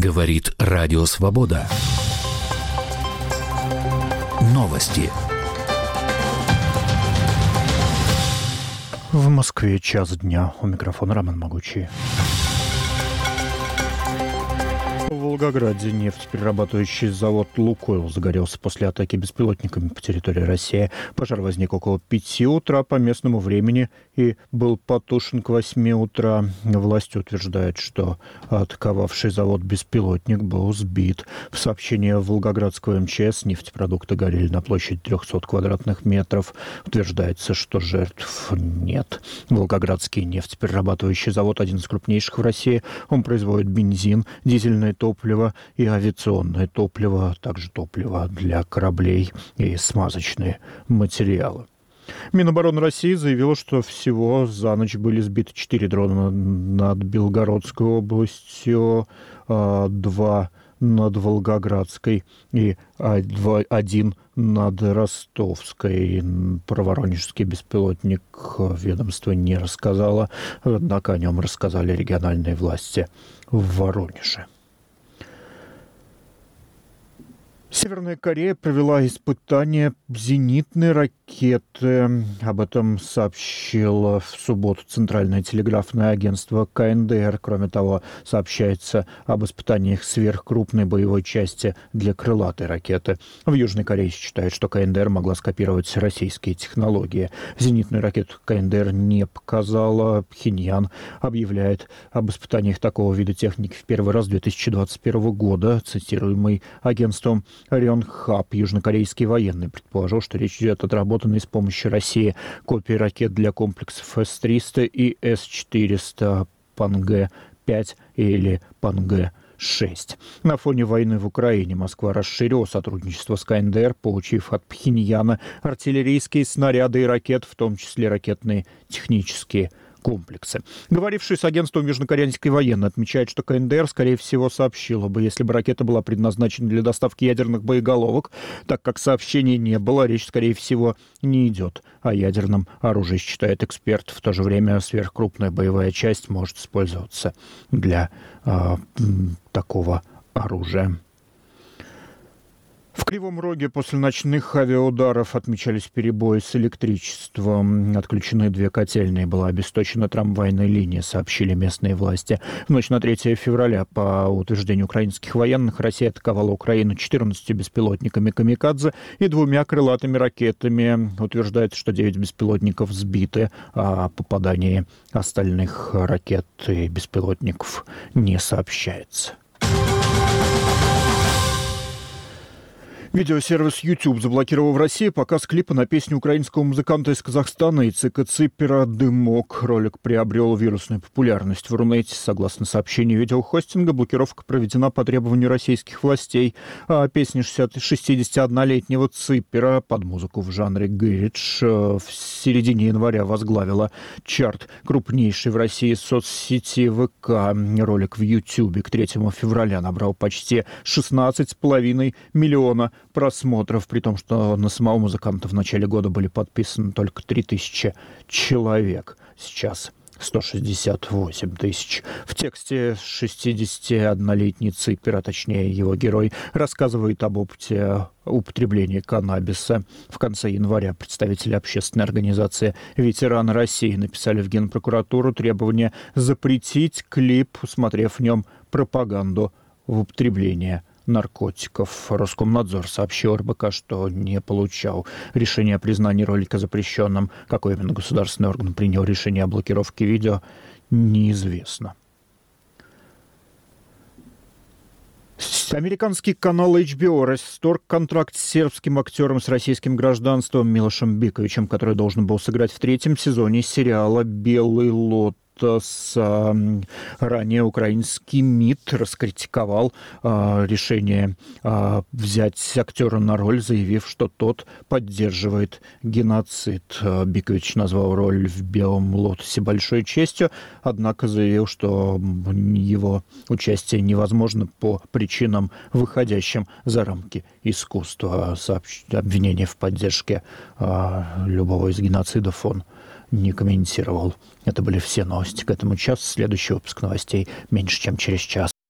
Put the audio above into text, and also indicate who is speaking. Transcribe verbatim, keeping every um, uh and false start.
Speaker 1: Говорит Радио Свобода. Новости.
Speaker 2: В Москве час дня. У микрофона Роман Могучий. В Волгограде нефтеперерабатывающий завод «Лукойл» загорелся после атаки беспилотниками по территории России. Пожар возник около пяти утра по местному времени и был потушен к восьми утра. Власти утверждают, что атаковавший завод беспилотник был сбит. В сообщении Волгоградского эм че эс нефтепродукты горели на площади триста квадратных метров. Утверждается, что жертв нет. Волгоградский нефтеперерабатывающий завод – один из крупнейших в России. Он производит бензин, дизельное топливо, топливо и авиационное топливо, а также топливо для кораблей и смазочные материалы. Минобороны России заявило, что всего за ночь были сбиты четыре дрона над Белгородской областью, два над Волгоградской и один над Ростовской. Про воронежский беспилотник ведомство не рассказало, однако о нем рассказали региональные власти в Воронеже. Северная Корея провела испытания зенитной ракеты. Об этом сообщило в субботу Центральное телеграфное агентство ка эн дэ эр. Кроме того, сообщается об испытаниях сверхкрупной боевой части для крылатой ракеты. В Южной Корее считают, что ка эн дэ эр могла скопировать российские технологии. Зенитную ракету ка эн дэ эр не показала. Пхеньян объявляет об испытаниях такого вида техники в первый раз с две тысячи двадцать первого года. Цитируемый агентством Рёнхап, южнокорейский военный, предположил, что речь идет о отработанной с помощью России копии ракет для комплексов эс триста и эс четыреста, Пангэ пять или Пангэ шесть. На фоне войны в Украине Москва расширила сотрудничество с ка эн дэ эр, получив от Пхеньяна артиллерийские снаряды и ракеты, в том числе ракетные технические комплексы. Говоривший с агентством южнокорейской военной отмечает, что ка эн дэ эр, скорее всего, сообщила бы, если бы ракета была предназначена для доставки ядерных боеголовок, так как сообщений не было, речь, скорее всего, не идет о ядерном оружии, считает эксперт. В то же время сверхкрупная боевая часть может использоваться для э, такого оружия. В Кривом Роге после ночных авиаударов отмечались перебои с электричеством. Отключены две котельные, была обесточена трамвайная линия, сообщили местные власти. В ночь на третье февраля, по утверждению украинских военных, Россия атаковала Украину четырнадцатью беспилотниками «Камикадзе» и двумя крылатыми ракетами. Утверждается, что девять беспилотников сбиты, а о попадании остальных ракет и беспилотников не сообщается. Видеосервис YouTube заблокировал в России показ клипа на песню украинского музыканта из Казахстана Ицека Ципера «Дымок». Ролик приобрел вирусную популярность в Рунете. Согласно сообщению видеохостинга, блокировка проведена по требованию российских властей. А песня шестидесятиоднолетнего Ципера под музыку в жанре гэридж в середине января возглавила чарт крупнейшей в России соцсети вэ ка. Ролик в YouTube к третьему февраля набрал почти шестнадцать с половиной миллиона просмотров, при том, что на самого музыканта в начале года были подписаны только три тысячи человек. Сейчас сто шестьдесят восемь тысяч. В тексте шестидесятиоднолетний Ципер, а точнее его герой, рассказывает об опыте употребления каннабиса. В конце января представители общественной организации «Ветераны России» написали в Генпрокуратуру требование запретить клип, усмотрев в нем пропаганду в употреблении наркотиков. Роскомнадзор сообщил эр бэ ка, что не получал решения о признании ролика запрещенным. Какой именно государственный орган принял решение о блокировке видео, неизвестно. Американский канал эйч би о расторг контракт с сербским актером с российским гражданством Милошем Биковичем, который должен был сыграть в третьем сезоне сериала «Белый лотос». Ранее украинский МИД раскритиковал а, решение а, взять актера на роль, заявив, что тот поддерживает геноцид. Бикович назвал роль в «Белом лотосе» большой честью, однако заявил, что его участие невозможно по причинам, выходящим за рамки искусства. Сообщ... Обвинение в поддержке а, любого из геноцидов он не комментировал. Это были все новости к этому часу. Следующий выпуск новостей меньше, чем через час.